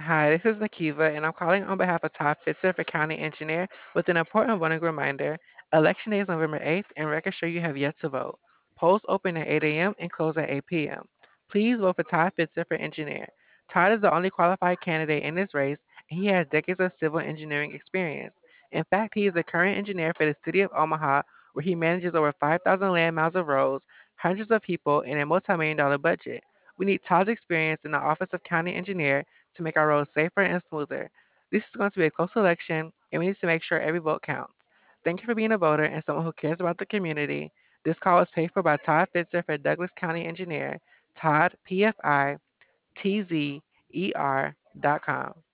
Hi, this is Nakiva, and I'm calling on behalf of Todd Fitzer for County Engineer with an important voting reminder. Election day is November 8th, and records show you have yet to vote. Polls open at 8 a.m. and close at 8 p.m. Please vote for Todd Fitzer for Engineer. Todd is the only qualified candidate in this race, and he has decades of civil engineering experience. In fact, he is the current engineer for the city of Omaha, where he manages over 5,000 land miles of roads, hundreds of people, and a multi-million dollar budget. We need Todd's experience in the office of county engineer to make our roads safer and smoother. This is going to be a close election, and we need to make sure every vote counts. Thank you for being a voter and someone who cares about the community. This call was paid for by Todd Fitzer for Douglas County Engineer, Todd, PFI, TZER.com.